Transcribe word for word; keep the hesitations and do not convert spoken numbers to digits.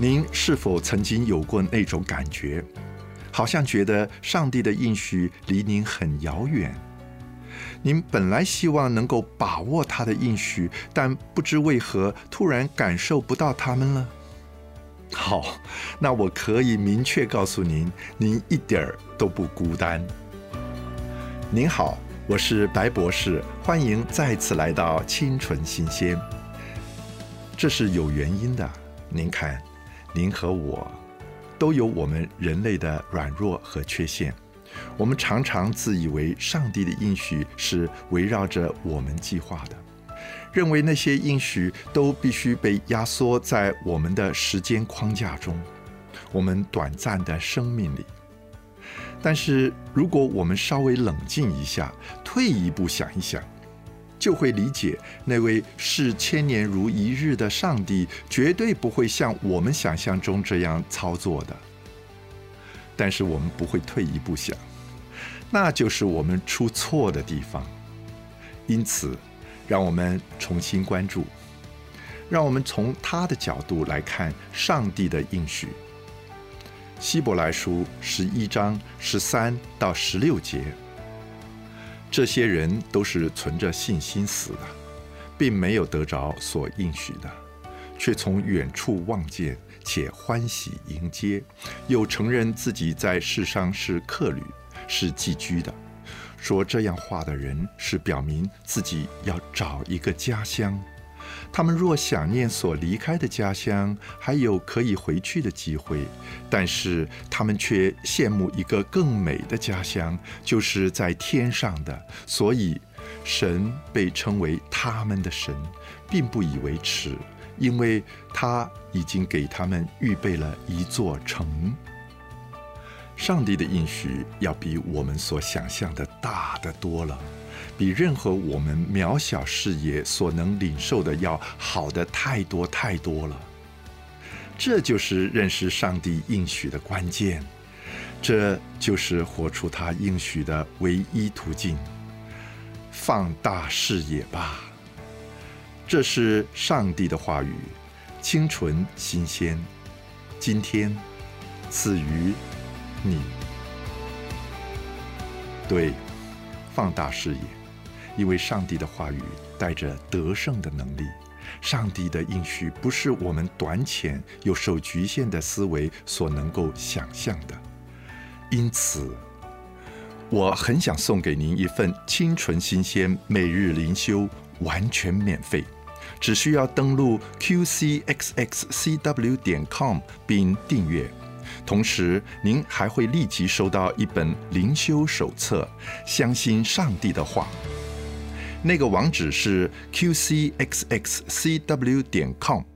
您是否曾经有过那种感觉，好像觉得上帝的应许离您很遥远？您本来希望能够把握他的应许，但不知为何突然感受不到他们了。好，那我可以明确告诉您，您一点儿都不孤单。您好，我是白博士，欢迎再次来到清纯新鲜。这是有原因的，您看，您和我都有我们人类的软弱和缺陷。我们常常自以为上帝的应许是围绕着我们计划的，认为那些应许都必须被压缩在我们的时间框架中，我们短暂的生命里。但是如果我们稍微冷静一下，退一步想一想，就会理解那位视千年如一日的上帝绝对不会像我们想象中这样操作的。但是我们不会退一步想，那就是我们出错的地方。因此让我们重新关注，让我们从他的角度来看上帝的应许。希伯来书十一章十三到十六节，这些人都是存着信心死的，并没有得着所应许的，却从远处望见，且欢喜迎接，又承认自己在世上是客旅，是寄居的。说这样话的人是表明自己要找一个家乡。他们若想念所离开的家乡，还有可以回去的机会，但是他们却羡慕一个更美的家乡，就是在天上的。所以神被称为他们的神，并不以为耻，因为他已经给他们预备了一座城。上帝的应许要比我们所想象的大得多了，比任何我们渺小视野所能领受的要好的太多太多了。这就是认识上帝应许的关键，这就是活出他应许的唯一途径。放大视野吧，这是上帝的话语，清纯新鲜，今天赐予你。对，放大视野，因为上帝的话语带着得胜的能力。上帝的应许不是我们短浅又受局限的思维所能够想象的。因此我很想送给您一份清纯新鲜每日灵修，完全免费，只需要登录 Q C X X C W 点 com 并订阅。同时您还会立即收到一本灵修手册，相信上帝的话。那个网址是 Q C X X C W 点 com。